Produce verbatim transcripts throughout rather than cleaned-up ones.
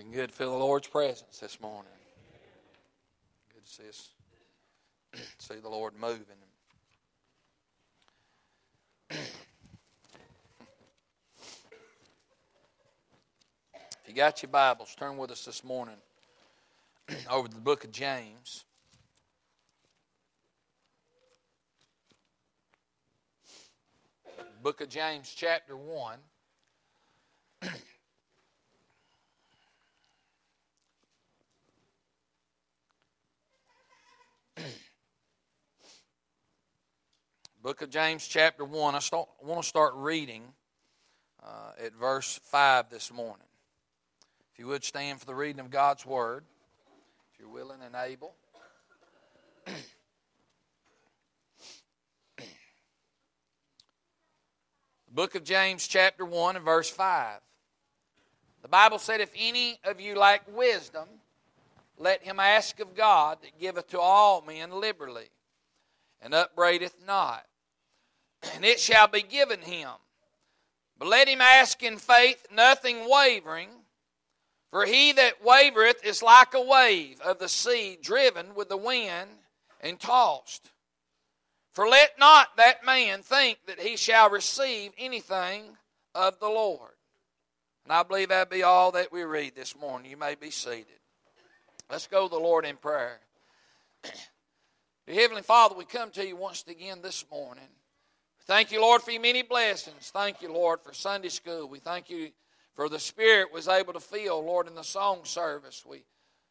Good to feel the Lord's presence this morning. Good to see us, see the Lord moving. If you got your Bibles, turn with us this morning over to the book of James. Book of James, chapter one. Book of James, chapter one. I, start, I want to start reading uh, at verse five this morning. If you would stand for the reading of God's Word, if you're willing and able. The book of James, chapter one, and verse five. The Bible said, "If any of you lack wisdom, let him ask of God, that giveth to all men liberally, and upbraideth not, and it shall be given him. But let him ask in faith, nothing wavering. For he that wavereth is like a wave of the sea, driven with the wind and tossed. For let not that man think that he shall receive anything of the Lord." And I believe that be all that we read this morning. You may be seated. Let's go to the Lord in prayer. Dear Heavenly Father, we come to you once again this morning. Thank you, Lord, for your many blessings. Thank you, Lord, for Sunday school. We thank you for the Spirit was able to feel, Lord, in the song service. We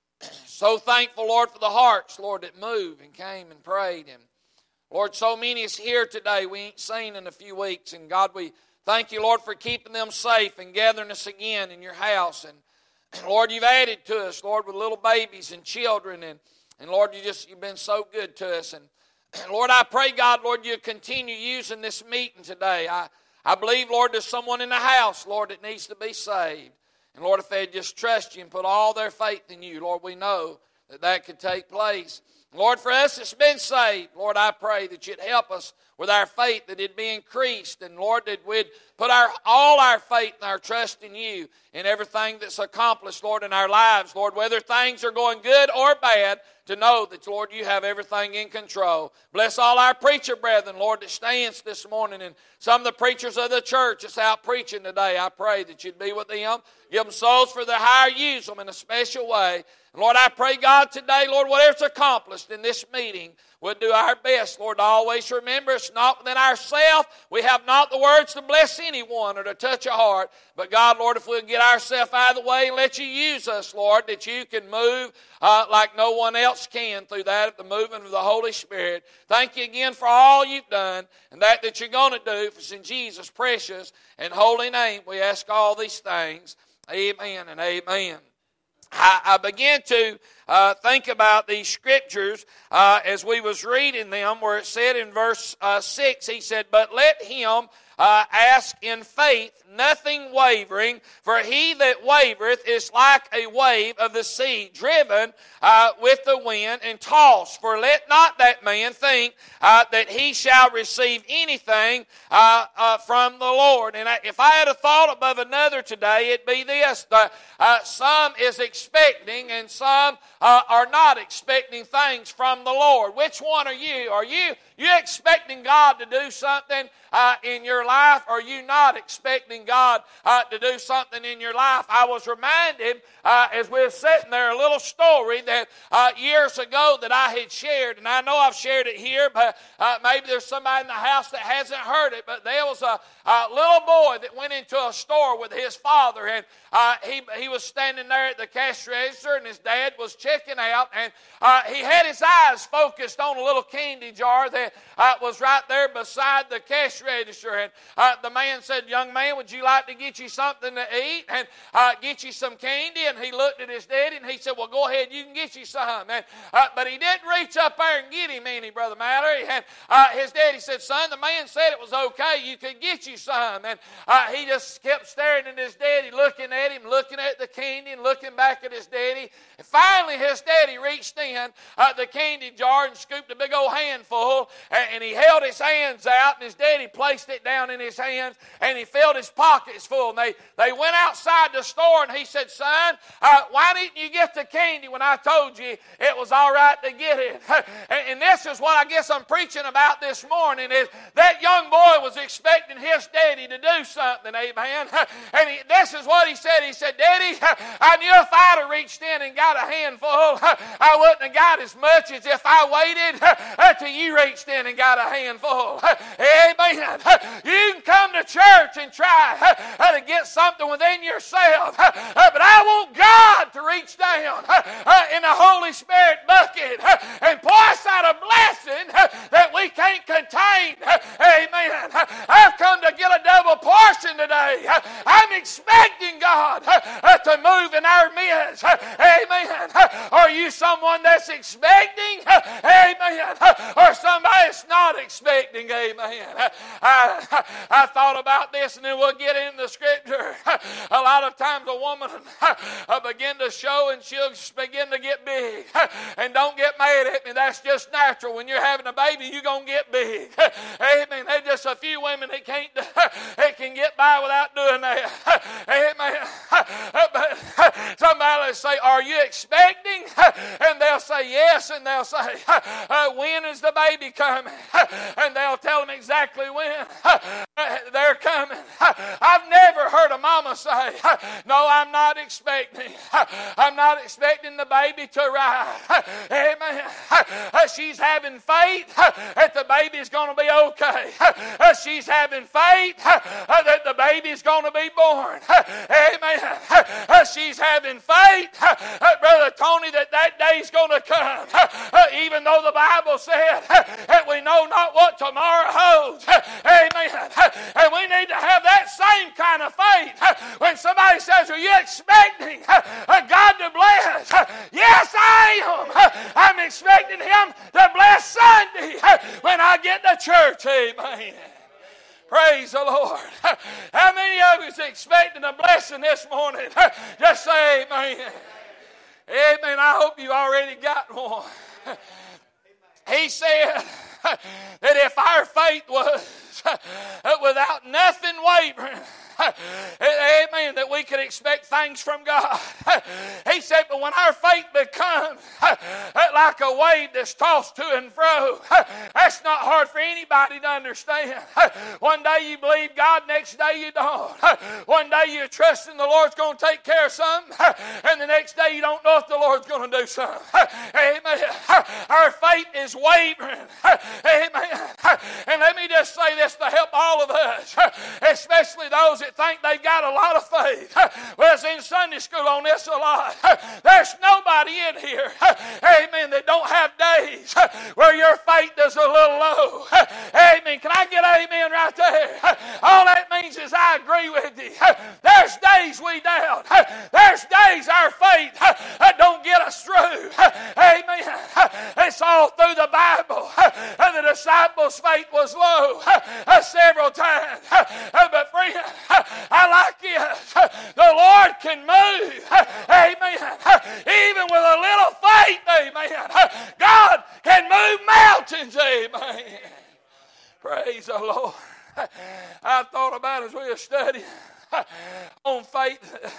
so thankful, Lord, for the hearts, Lord, that moved and came and prayed. And Lord, so many is here today we ain't seen in a few weeks. And God, we thank you, Lord, for keeping them safe and gathering us again in your house. And Lord, you've added to us, Lord, with little babies and children. And, and Lord, you just, you've been so good to us. And, and Lord, I pray, God, Lord, you continue using this meeting today. I, I believe, Lord, there's someone in the house, Lord, that needs to be saved. And Lord, if they just trust you and put all their faith in you, Lord, we know that that could take place. Lord, for us that's been saved, Lord, I pray that you'd help us with our faith, that it'd be increased. And Lord, that we'd put our all our faith and our trust in you in everything that's accomplished, Lord, in our lives. Lord, whether things are going good or bad, to know that, Lord, you have everything in control. Bless all our preacher brethren, Lord, that stands this morning, and some of the preachers of the church that's out preaching today. I pray that you'd be with them. Give them souls for their hire. Use them in a special way. And Lord, I pray, God, today, Lord, whatever's accomplished in this meeting, we'll do our best, Lord, to always remember it's not within ourselves. We have not the words to bless anyone or to touch a heart. But God, Lord, if we'll get ourselves out of the way and let you use us, Lord, that you can move uh, like no one else can through that, the movement of the Holy Spirit. Thank you again for all you've done and that that you're going to do. For it's in Jesus' precious and holy name we ask all these things. Amen and amen. I, I began to uh, think about these scriptures uh, as we was reading them, where it said in verse uh, six, he said, "But let him uh, ask in faith, nothing wavering, for he that wavereth is like a wave of the sea, driven uh, with the wind and tossed. For let not that man think uh, that he shall receive anything uh, uh, from the Lord." And I, if I had a thought above another today, it'd be this. The, uh, some is expecting and some uh, are not expecting things from the Lord. Which one are you? Are you, you expecting God to do something uh, in your life, or are you not expecting God uh, to do something in your life? I was reminded uh, as we were sitting there, a little story that uh, years ago that I had shared, and I know I've shared it here, but uh, maybe there's somebody in the house that hasn't heard it. But there was a, a little boy that went into a store with his father, and uh, he he was standing there at the cash register, and his dad was checking out, and uh, he had his eyes focused on a little candy jar that uh, was right there beside the cash register. And uh, the man said, "Young man, would you like to get you something to eat and uh, get you some candy?" And he looked at his daddy and he said, "Well, go ahead, you can get you some." And, uh, but he didn't reach up there and get him any, Brother Mallory. And uh, his daddy said, "Son, the man said it was okay, you could get you some." And uh, he just kept staring at his daddy, looking at him, looking at the candy and looking back at his daddy. And finally his daddy reached in uh, the candy jar and scooped a big old handful and he held his hands out, and his daddy placed it down in his hands, and he filled his pockets full. And they, they went outside the store, and he said, son, uh, why didn't you get the candy when I told you it was all right to get it? and, and this is what I guess I'm preaching about this morning, is that young boy was expecting his daddy to do something, amen. And he, this is what he said. He said, Daddy, I knew if I'd have reached in and got a handful, I wouldn't have got as much as if I waited until you reached in and got a handful. Amen. You can come to church and try to get something within yourself, but I want God to reach down in the Holy Spirit bucket and pour us out a blessing that we can't contain. Amen. I've come to get a double portion today. I'm expecting God to move in our midst. Amen. Are you someone that's expecting? Amen. Or somebody that's not expecting? Amen. I, I thought about this, and then we'll get into the scripture. A lot of times a woman will begin to show, and she'll begin to get big. And don't get mad at me. That's just natural. When you're having a baby, you're going to get big. Amen. There's just a few women that can't that can get by without doing that. Amen. But somebody will say, are you expecting? And they'll say yes, and they'll say, uh, when is the baby coming? And they'll tell them exactly when they're coming. I've never heard a mama say, no, I'm not expecting. I'm not expecting the baby to arrive. Amen. She's having faith that the baby's going to be okay. She's having faith that the baby's going to be born. Amen. She's having faith, Brother Tony, that that day's going to come. Even though the Bible said that we know not what tomorrow holds. Amen. And we need to have that same kind of faith. When somebody says, are you expecting God to bless? Yes, I am. I'm expecting Him to bless Sunday when I get to church. Amen. Praise the Lord. How many of you is expecting a blessing this morning? Just say amen. Amen. I hope you already got one. He said that if our faith was without nothing wavering, amen, that we could expect things from God. He said, but when our faith becomes like a wave that's tossed to and fro, that's not hard for anybody to understand. One day you believe God, next day you don't. One day you trust in the Lord's going to take care of something, and the next day you don't know if the Lord's going to do something. Amen. Our faith is wavering. Amen. And let me just say this to help all of us, especially those that think they've got a lot of faith. Well, it's in Sunday school on this a lot. There's nobody in here, amen, that don't have days where your faith is a little low. Amen. Can I get amen right there? All that means is I agree with you. There's days we doubt. There's days our faith don't get us through. Amen. It's all through the Bible. The disciples' faith was low several times. But friend, I like this. The Lord can move. Amen. Even with a little faith. Amen. God can move mountains. Amen. Praise the Lord. I thought about it as we were studying on faith.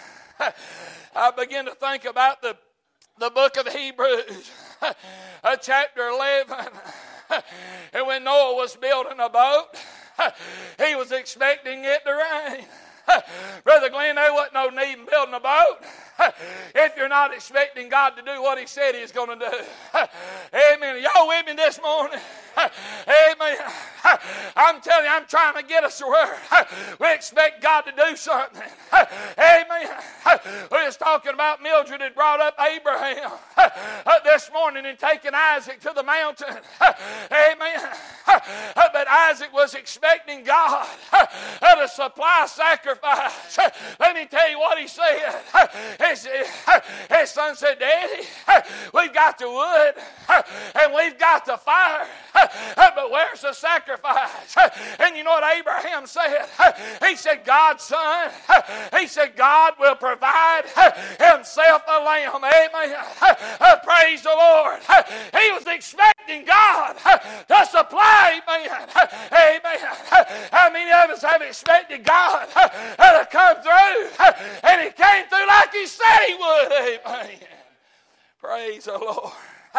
I began to think about the, the book of Hebrews, chapter eleven. And when Noah was building a boat, he was expecting it to rain. Brother Glenn, there wasn't no need in building a boat if you're not expecting God to do what He said He's going to do. Amen. Y'all with me this morning? Amen. I'm telling you, I'm trying to get us to where we expect God to do something. Amen. We was talking about Mildred had brought up Abraham this morning and taken Isaac to the mountain. Amen. But Isaac was expecting God to supply sacrifice. Let me tell you what he said. His, his son said, Daddy, we've got the wood and we've got the fire. but where's the sacrifice? And you know what Abraham said? He said, God's son, he said, God will provide himself a lamb. Amen. Praise the Lord. He was expecting God to supply, amen. Amen. How many of us have expected God to come through? And He came through like He said He would. Amen. Praise the Lord.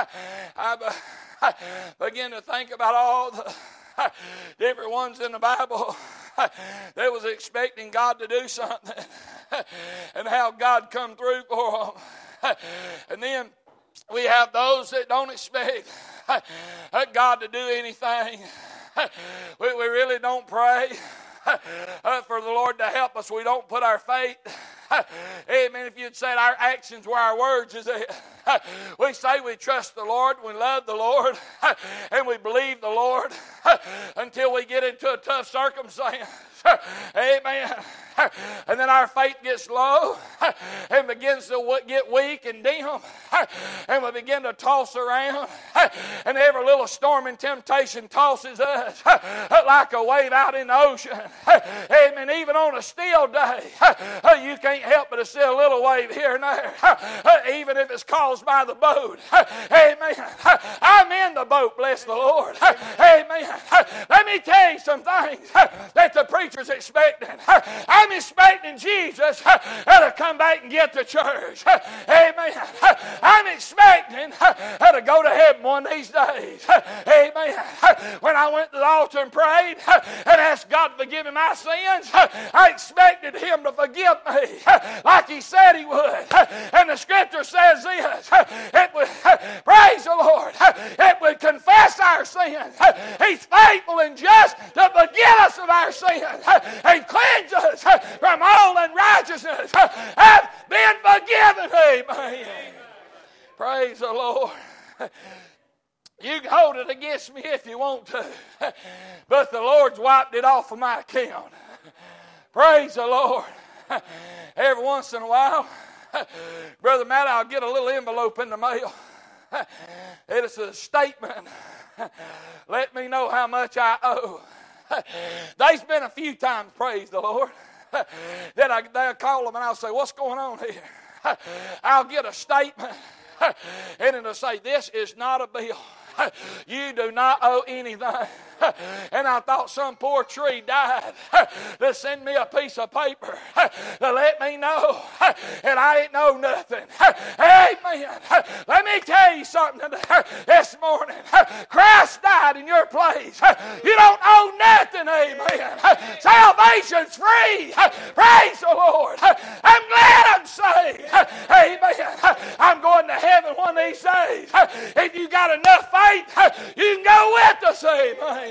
I begin to think about all the different ones in the Bible that was expecting God to do something and how God come through for them. And then we have those that don't expect God to do anything. We, we really don't pray for the Lord to help us. We don't put our faith. Amen. If you'd said our actions were our words, is it? We say we trust the Lord, we love the Lord, and we believe the Lord until we get into a tough circumstance. Amen. And then our faith gets low and begins to get weak and dim, and we begin to toss around, and every little storm and temptation tosses us like a wave out in the ocean. Amen. Even on a still day, you can't help but to see a little wave here and there, even if it's caused by the boat. Amen. I'm in the boat, bless the Lord. Amen. Let me tell you some things that the preacher's expecting. I'm expecting Jesus to come back and get the church. Amen. I'm expecting to go to heaven one of these days. Amen. When I went to the altar and prayed and asked God to forgive me my sins, I expected Him to forgive me like He said He would. And the Scripture says this, it would, praise the Lord, it would confess our sins. He's faithful and just to forgive us of our sins and cleanse us from all unrighteousness. Have been forgiven. Amen. Praise the Lord. You can hold it against me if you want to, but the Lord's wiped it off of my account. Praise the Lord. Every once in a while, Brother Matt, I'll get a little envelope in the mail. It's a statement. Let me know how much I owe. There's been a few times, praise the Lord, that I, they'll call them and I'll say, what's going on here? I'll get a statement and it'll say, this is not a bill. You do not owe anything. And I thought some poor tree died to send me a piece of paper to let me know, and I didn't know nothing. Amen. Let me tell you something this morning. Christ died in your place. You don't owe nothing. Amen. Salvation's free. Praise the Lord. I'm glad I'm saved. Amen. I'm going to heaven one of these days. If you got enough faith, you can go with us. Amen.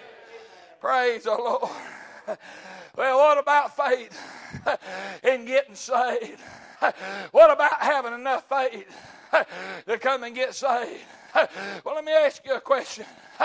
Praise the Lord. Well, what about faith in getting saved? What about having enough faith to come and get saved? Well, let me ask you a question.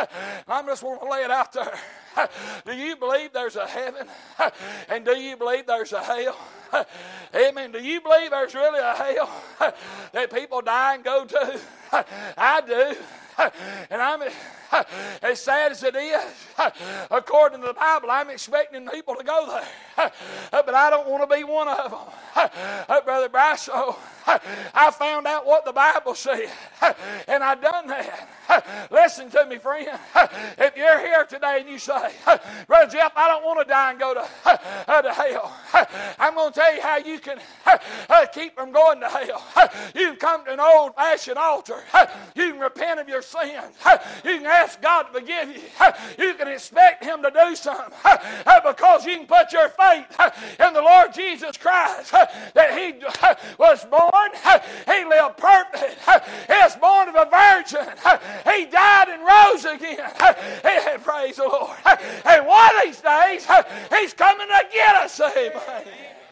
I just want to lay it out there. Do you believe there's a heaven? And do you believe there's a hell? Amen. Do you believe there's really a hell that people die and go to? I do. And I'm as sad as it is, according to the Bible, I'm expecting people to go there. But I don't want to be one of them. Brother Bryce, so I found out what the Bible said, and I done that. Listen to me, friend. If you're here today and you say, Brother Jeff, I don't want to die and go to, uh, to hell, I'm going to tell you how you can uh, keep from going to hell. You can come to an old-fashioned altar. You can repent of your sins. You can ask God to forgive you. You can expect Him to do something because you can put your faith in the Lord Jesus Christ, that He was born, He lived perfect, He was born of a virgin, He died and rose again. Praise the Lord. And one of these days, He's coming to get us. Amen.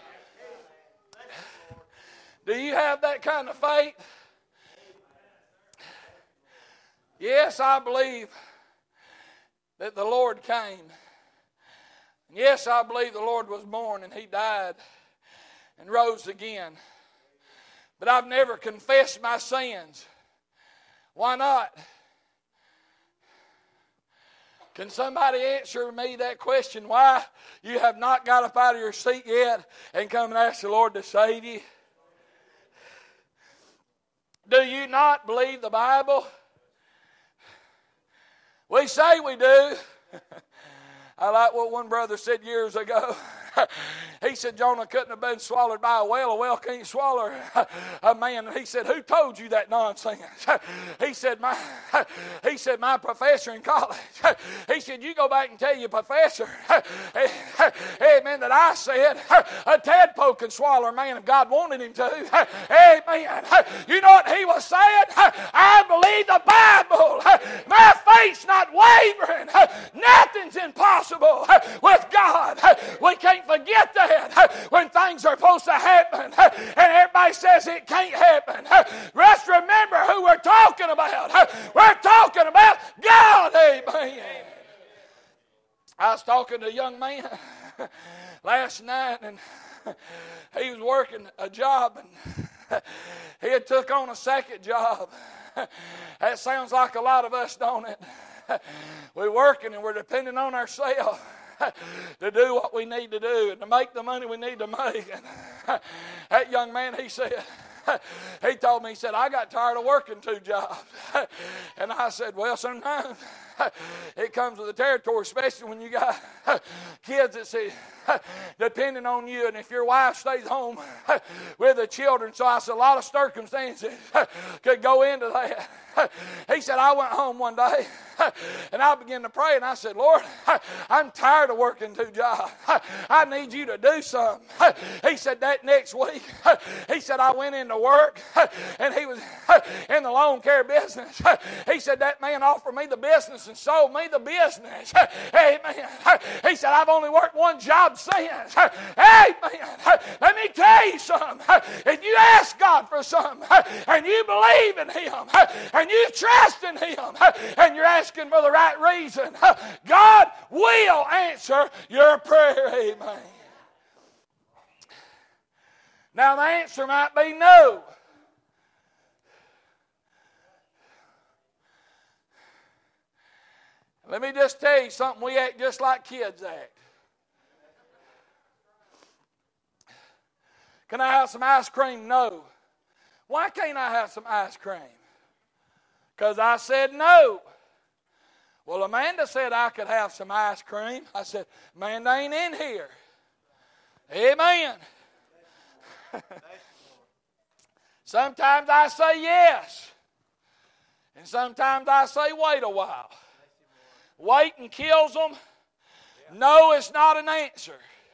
Do you have that kind of faith? Yes, I believe that the Lord came. Yes, I believe the Lord was born and He died and rose again. But I've never confessed my sins. Why not? Can somebody answer me that question? Why you have not got up out of your seat yet and come and ask the Lord to save you? Do you not believe the Bible? We say we do. I like what one brother said years ago. He said Jonah couldn't have been swallowed by a whale. A whale can't swallow a man. And he said, who told you that nonsense? He said, my, he said, my professor in college. He said, you go back and tell your professor, amen, that I said a tadpole can swallow a man if God wanted him to. Amen. You know what he was saying? I believe the Bible. My faith's not wavering. Nothing's impossible with God. We can't forget that when things are supposed to happen and everybody says it can't happen. Let's remember who we're talking about. We're talking about God. Amen. I was talking to a young man last night, and he was working a job, and he had took on a second job. That sounds like a lot of us, don't it? We're working and we're depending on ourselves to do what we need to do and to make the money we need to make. And that young man, he said, he told me, he said, I got tired of working two jobs. And I said, well, sometimes it comes with the territory, especially when you got kids that say, depending on you, and if your wife stays home with the children. So I said, a lot of circumstances could go into that. He said, I went home one day and I began to pray, and I said, Lord, I'm tired of working two jobs. I need you to do something. He said that next week, he said, I went into work, and he was in the lawn care business. He said that man offered me the business and sold me the business. Amen. He said, I've only worked one job since. Amen. Let me tell you something. If you ask God for something and you believe in Him and you trust in Him and you're asking for the right reason, God will answer your prayer. Amen. Now the answer might be no. Let me just tell you something. We act just like kids act. Can I have some ice cream? No. Why can't I have some ice cream? Because I said no. Well, Amanda said I could have some ice cream. I said, Amanda ain't in here. Amen. Sometimes I say yes. And sometimes I say wait a while. Waiting kills them. No, it's not an answer.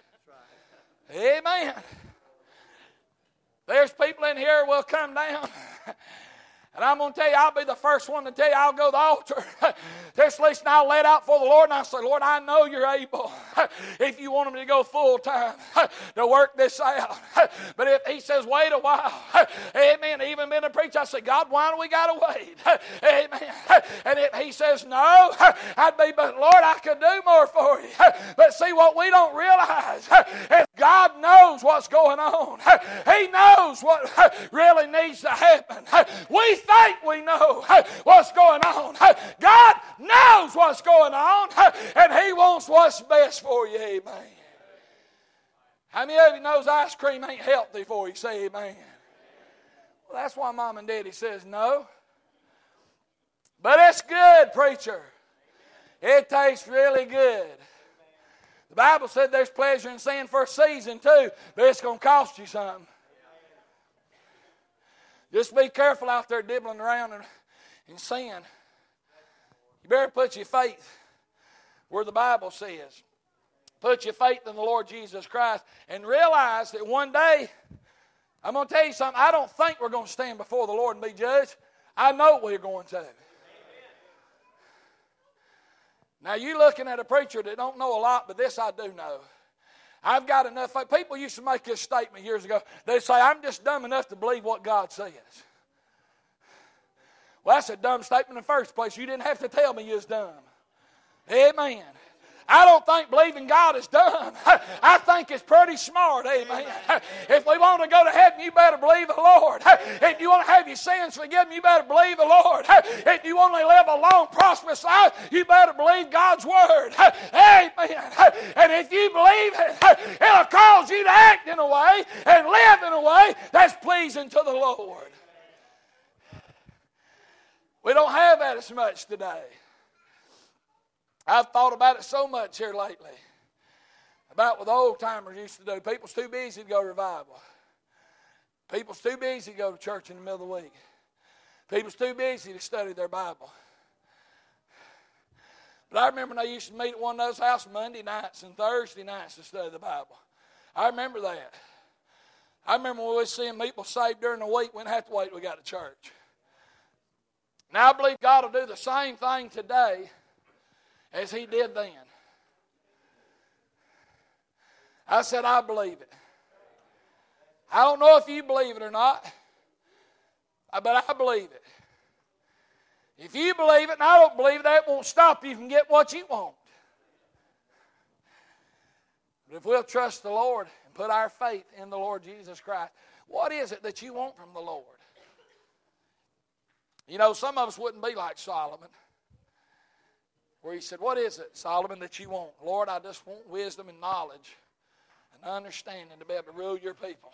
Amen. There's people in here who will come down. And I'm going to tell you, I'll be the first one to tell you, I'll go to the altar. Just listen, I'll let out for the Lord, and I'll say, Lord, I know you're able. If you want me to go full time to work this out. But if He says, wait a while, amen, even been a preacher, I say, God, why do we got to wait? Amen. And if He says no, I'd be, but Lord, I could do more for you. But see, what we don't realize is God knows what's going on. He knows what really needs to happen. We think we know what's going on. God knows what's going on, and He wants what's best for you. Amen. How many of you knows ice cream ain't healthy for you? Say amen. Well, that's why Mom and Daddy says no. But it's good, preacher. It tastes really good. The Bible said there's pleasure in sin for a season too, but it's going to cost you something. Just be careful out there dibbling around in, in sin. You better put your faith where the Bible says. Put your faith in the Lord Jesus Christ and realize that one day, I'm going to tell you something, I don't think we're going to stand before the Lord and be judged. I know we're going to. Amen. Now you're looking at a preacher that don't know a lot, but this I do know. I've got enough faith. People used to make this statement years ago. They say, I'm just dumb enough to believe what God says. Well, that's a dumb statement in the first place. You didn't have to tell me you was dumb. Amen. I don't think believing God is done. I think it's pretty smart, amen. If we want to go to heaven, you better believe the Lord. If you want to have your sins forgiven, you better believe the Lord. If you want to live a long, prosperous life, you better believe God's Word. Amen. And if you believe it, it'll cause you to act in a way and live in a way that's pleasing to the Lord. We don't have that as much today. I've thought about it so much here lately. About what the old timers used to do. People's too busy to go to revival. People's too busy to go to church in the middle of the week. People's too busy to study their Bible. But I remember when they used to meet at one of those houses Monday nights and Thursday nights to study the Bible. I remember that. I remember when we were seeing people saved during the week, we didn't have to wait till we got to church. Now I believe God will do the same thing today as He did then. I said, I believe it. I don't know if you believe it or not, but I believe it. If you believe it and I don't believe it, that won't stop you from getting what you want. But if we'll trust the Lord and put our faith in the Lord Jesus Christ, what is it that you want from the Lord? You know, some of us wouldn't be like Solomon, where he said, what is it, Solomon, that you want? Lord, I just want wisdom and knowledge and understanding to be able to rule your people.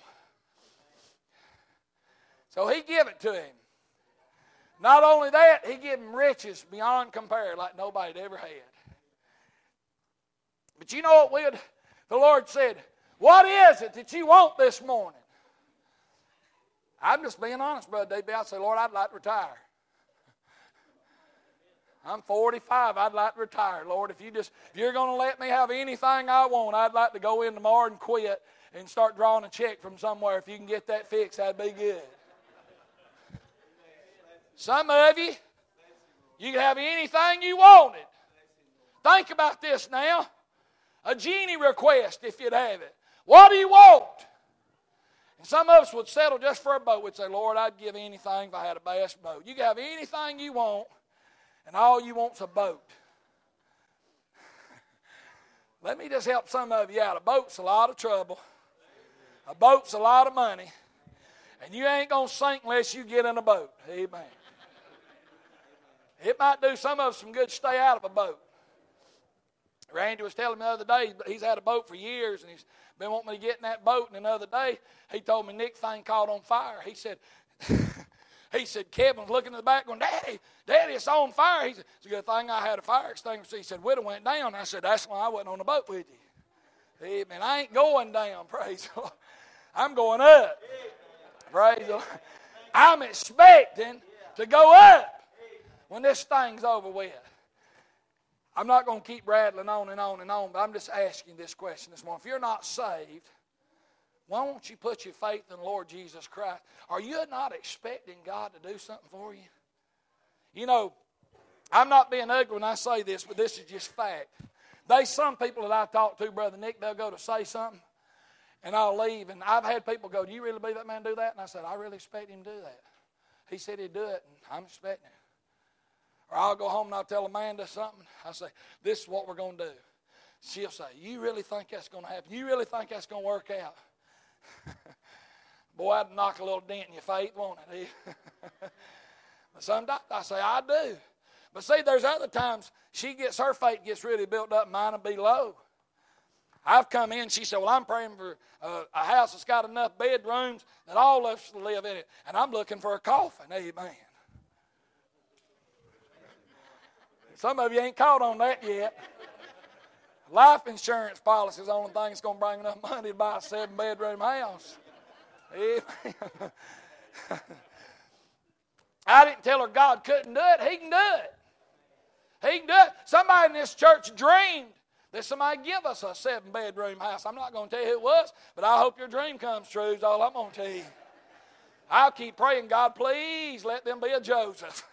So he gave it to him. Not only that, he gave him riches beyond compare like nobody had ever had. But you know what we would, the Lord said, what is it that you want this morning? I'm just being honest, Brother Davey. I'd say, Lord, I'd like to retire. I'm forty-five. I'd like to retire, Lord. If, you just, if you're going to let me have anything I want, I'd like to go in tomorrow and quit and start drawing a check from somewhere. If you can get that fixed, that'd be good. Some of you, you can have anything you wanted. Think about this now. A genie request, if you'd have it. What do you want? And some of us would settle just for a boat. We'd say, Lord, I'd give anything if I had a bass boat. You can have anything you want, and all you want's a boat. Let me just help some of you out. A boat's a lot of trouble. A boat's a lot of money. And you ain't going to sink unless you get in a boat. Amen. It might do some of us some good to stay out of a boat. Randy was telling me the other day, he's had a boat for years, and he's been wanting me to get in that boat. And another day, he told me Nick thing caught on fire. He said, he said, Kevin was looking in the back going, Daddy, Daddy, it's on fire. He said, it's a good thing I had a fire extinguisher. He said, Widow went down. I said, that's why I wasn't on the boat with you. Amen. I ain't going down, praise the Lord. I'm going up. Praise the Lord. I'm expecting to go up when this thing's over with. I'm not going to keep rattling on and on and on, but I'm just asking this question this morning. If you're not saved, why won't you put your faith in the Lord Jesus Christ? Are you not expecting God to do something for you? You know, I'm not being ugly when I say this, but this is just fact. There's some people that I talk to, Brother Nick, they'll go to say something, and I'll leave. And I've had people go, do you really believe that man do that? And I said, I really expect him to do that. He said he'd do it, and I'm expecting it. Or I'll go home and I'll tell Amanda something. I say, this is what we're going to do. She'll say, you really think that's going to happen? You really think that's going to work out? Boy, I'd knock a little dent in your faith, won't it? But sometimes I say, I do. But see, there's other times she gets, her faith gets really built up, mine will be low. I've come in, she said, well, I'm praying for a, a house that's got enough bedrooms that all of us will live in it. And I'm looking for a coffin. Amen. Some of you ain't caught on that yet. Life insurance policy is the only thing that's going to bring enough money to buy a seven-bedroom house. Amen. I didn't tell her God couldn't do it. He can do it. He can do it. Somebody in this church dreamed that somebody give us a seven-bedroom house. I'm not going to tell you who it was, but I hope your dream comes true is all I'm going to tell you. I'll keep praying, God, please let them be a Joseph.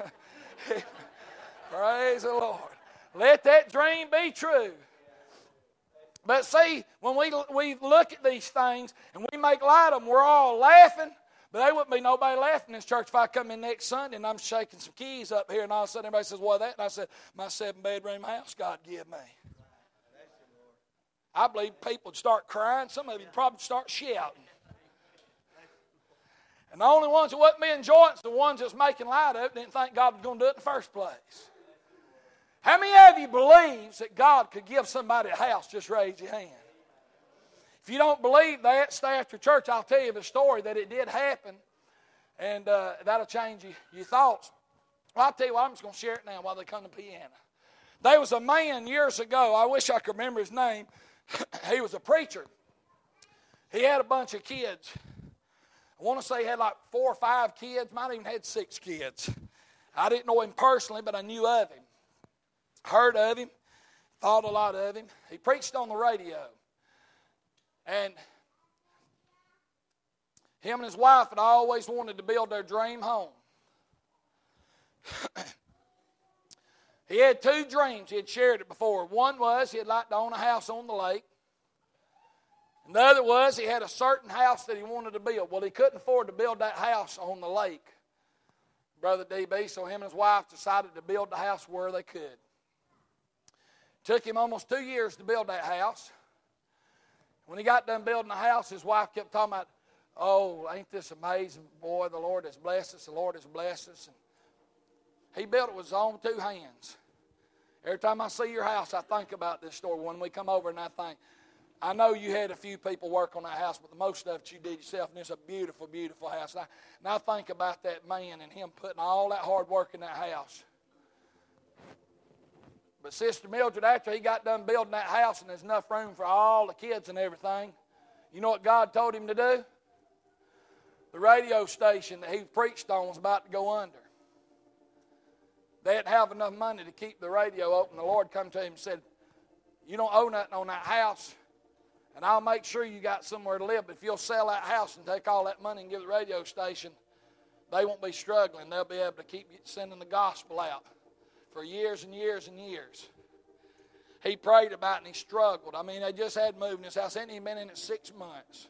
Praise the Lord. Let that dream be true. But see, when we, we look at these things and we make light of them, we're all laughing. But there wouldn't be nobody laughing in this church if I come in next Sunday and I'm shaking some keys up here and all of a sudden everybody says, what that? And I said, my seven-bedroom house God give me. I believe people would start crying. Some of you would probably start shouting. And the only ones that wouldn't be enjoying it, the ones that's making light of it, didn't think God was going to do it in the first place. How many of you believes that God could give somebody a house? Just raise your hand. If you don't believe that, stay after church. I'll tell you the story that it did happen, and uh, that'll change you, your thoughts. Well, I'll tell you what, I'm just going to share it now while they come to piano. There was a man years ago, I wish I could remember his name. He was a preacher. He had a bunch of kids. I want to say he had like four or five kids, might even had six kids. I didn't know him personally, but I knew of him. Heard of him, thought a lot of him. He preached on the radio. And him and his wife had always wanted to build their dream home. He had two dreams. He had shared it before. One was he'd like to own a house on the lake. And the other was he had a certain house that he wanted to build. Well, he couldn't afford to build that house on the lake, Brother D B, so him and his wife decided to build the house where they could. Took him almost two years to build that house. When he got done building the house, his wife kept talking about, oh, ain't this amazing? Boy, the Lord has blessed us. The Lord has blessed us. And he built it with his own two hands. Every time I see your house, I think about this story. When we come over and I think, I know you had a few people work on that house, but the most of it you did yourself, and it's a beautiful, beautiful house. And I, and I think about that man and him putting all that hard work in that house. But Sister Mildred, after he got done building that house and there's enough room for all the kids and everything, you know what God told him to do? The radio station that he preached on was about to go under. They didn't have enough money to keep the radio open. The Lord come to him and said, you don't owe nothing on that house, and I'll make sure you got somewhere to live. But if you'll sell that house and take all that money and give the radio station, they won't be struggling. They'll be able to keep sending the gospel out for years and years and years. He prayed about it and he struggled. I mean, they just had moved in his house. Hadn't even been in it six months.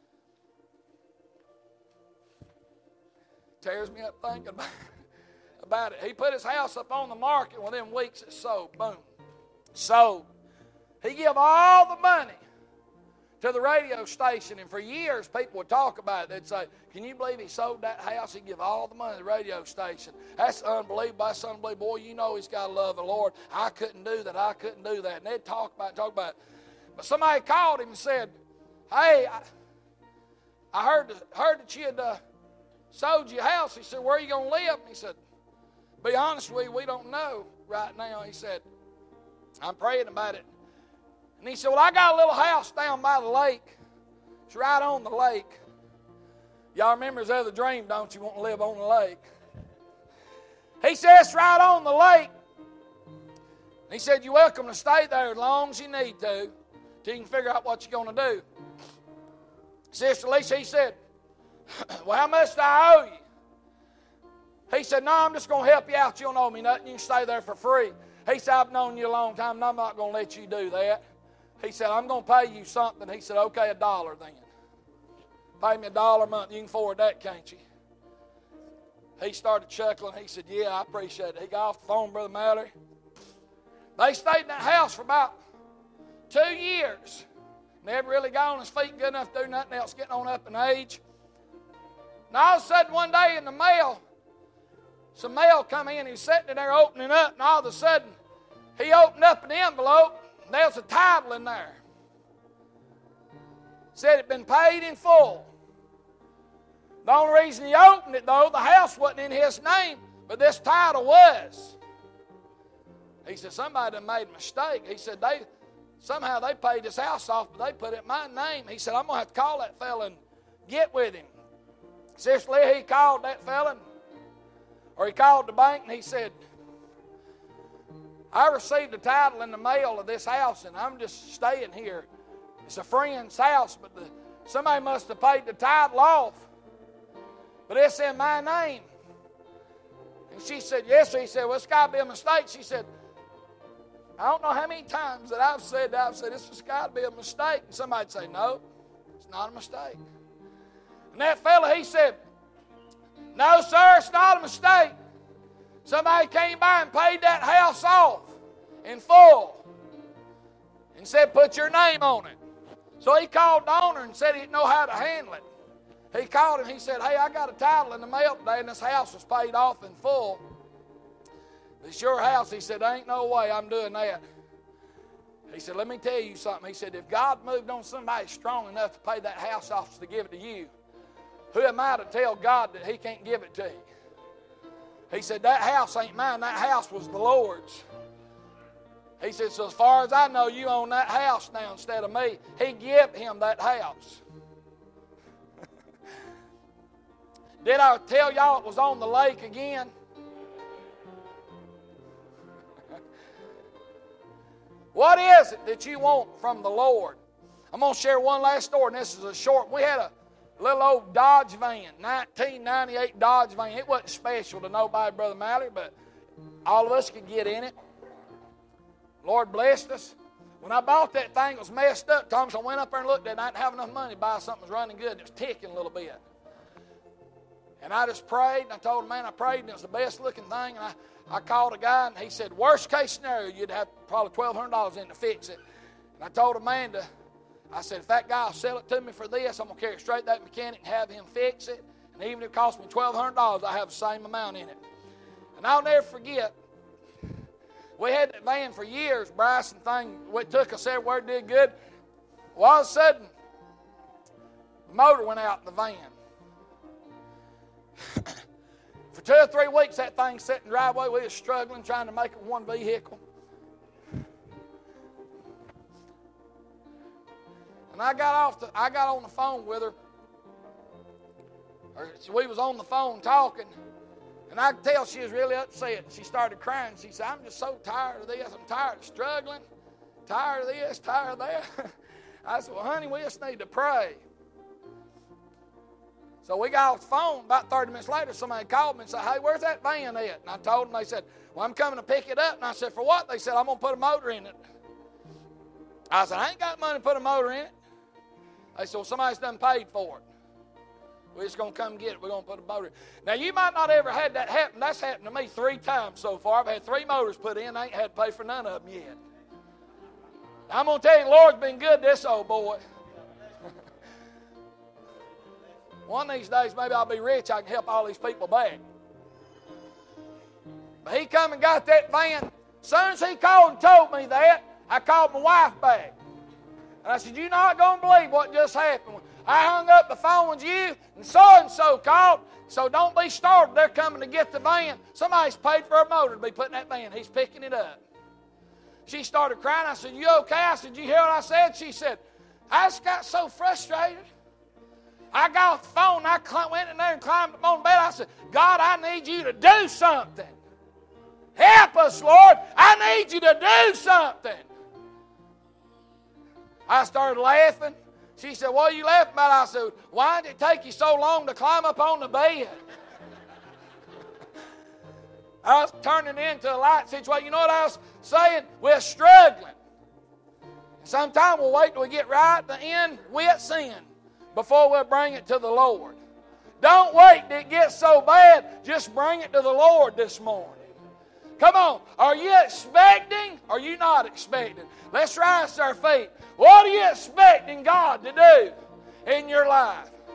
Tears me up thinking about, about it. He put his house up on the market. Within weeks it sold. Boom. Sold. He gave all the money to the radio station, and for years people would talk about it. They'd say, can you believe he sold that house? He'd give all the money to the radio station. That's unbelievable. That's unbelievable. Boy, you know he's got to love the Lord. I couldn't do that. I couldn't do that. And they'd talk about it, talk about it. But somebody called him and said, hey, I, I heard, heard that you had uh, sold your house. He said, where are you going to live? And he said, be honest with you, we don't know right now. He said, I'm praying about it. And he said, well, I got a little house down by the lake. It's right on the lake. Y'all remember his other dream, don't you, want to live on the lake? He said, it's right on the lake. And he said, you're welcome to stay there as long as you need to, till you can figure out what you're going to do. Sister Alicia, he said, well, how much do I owe you? He said, no, I'm just going to help you out. You don't owe me nothing. You can stay there for free. He said, I've known you a long time, and I'm not going to let you do that. He said, I'm going to pay you something. He said, okay, a dollar then. Pay me a dollar a month. You can afford that, can't you? He started chuckling. He said, yeah, I appreciate it. He got off the phone, Brother Mallory. They stayed in that house for about two years. Never really got on his feet good enough to do nothing else, getting on up in age. And all of a sudden, one day in the mail, some mail come in. He was sitting there opening up, and all of a sudden, he opened up an envelope. There was a title in there. Said it had been paid in full. The only reason he opened it, though, the house wasn't in his name, but this title was. He said, somebody done made a mistake. He said, they somehow they paid this house off, but they put it in my name. He said, I'm going to have to call that fella and get with him. Sister Lee, he called that fella, or he called the bank, and he said, I received a title in the mail of this house, and I'm just staying here. It's a friend's house, but the, somebody must have paid the title off. But it's in my name. And she said, yes, sir. He said, well, it's got to be a mistake. She said, I don't know how many times that I've said that. I've said, this has got to be a mistake. And somebody'd say, no, it's not a mistake. And that fella, he said, no, sir, it's not a mistake. Somebody came by and paid that house off in full. and said, put your name on it. So he called the owner and said he didn't know how to handle it. He called him. He said, hey, I got a title in the mail today, and this house was paid off in full. It's your house. He said, there ain't no way I'm doing that. He said, let me tell you something. He said, if God moved on somebody strong enough to pay that house off to give it to you, who am I to tell God that he can't give it to you? He said, that house ain't mine. That house was the Lord's. He said, so as far as I know, you own that house now instead of me. He gave him that house. Did I tell y'all it was on the lake again? What is it that you want from the Lord? I'm going to share one last story, and this is a short. We had a little old Dodge van, nineteen ninety-eight Dodge van. It wasn't special to nobody, Brother Mallory, but all of us could get in it. Lord blessed us. When I bought that thing, it was messed up. Thomas, I went up there and looked at it, and I didn't have enough money to buy something that was running good. It was ticking a little bit. And I just prayed, and I told the man I prayed, and it was the best looking thing. And I, I called a guy, and he said, worst case scenario, you'd have probably twelve hundred dollars in to fix it. And I told Amanda, I said, if that guy will sell it to me for this, I'm going to carry it straight to that mechanic and have him fix it. And even if it costs me twelve hundred dollars, I have the same amount in it. And I'll never forget, we had that van for years, Bryce and thing. It took us everywhere, did good. Well, all of a sudden, the motor went out in the van. For two or three weeks, that thing sat in the driveway. We were struggling, trying to make it one vehicle. And I got off the, I got on the phone with her. Or we was on the phone talking, and I could tell she was really upset. She started crying. She said, I'm just so tired of this. I'm tired of struggling. Tired of this, tired of that. I said, well, honey, we just need to pray. So we got off the phone. About thirty minutes later, somebody called me and said, hey, where's that van at? And I told them. They said, well, I'm coming to pick it up. And I said, for what? They said, I'm going to put a motor in it. I said, I ain't got money to put a motor in it. They said, well, somebody's done paid for it. We're just going to come get it. We're going to put a motor in. Now, you might not ever had that happen. That's happened to me three times so far. I've had three motors put in. I ain't had to pay for none of them yet. I'm going to tell you, the Lord's been good to this old boy. One of these days, maybe I'll be rich. I can help all these people back. But he come and got that van. As soon as he called and told me that, I called my wife back. And I said, you're not going to believe what just happened. I hung up the phone with you, and so-and-so called. So don't be startled. They're coming to get the van. Somebody's paid for a motor to be put in that van. He's picking it up. She started crying. I said, you okay? I said, you hear what I said? She said, I just got so frustrated. I got off the phone, and I went in there and climbed up on the bed. I said, God, I need you to do something. Help us, Lord. I need you to do something. I started laughing. She said, what are you laughing about? I said, why did it take you so long to climb up on the bed? I was turning it into a light situation. You know what I was saying? We're struggling. Sometimes we'll wait till we get right at the end with sin before we'll bring it to the Lord. Don't wait till it gets so bad. Just bring it to the Lord this morning. Come on. Are you expecting or are you not expecting? Let's rise to our feet. What are you expecting God to do in your life?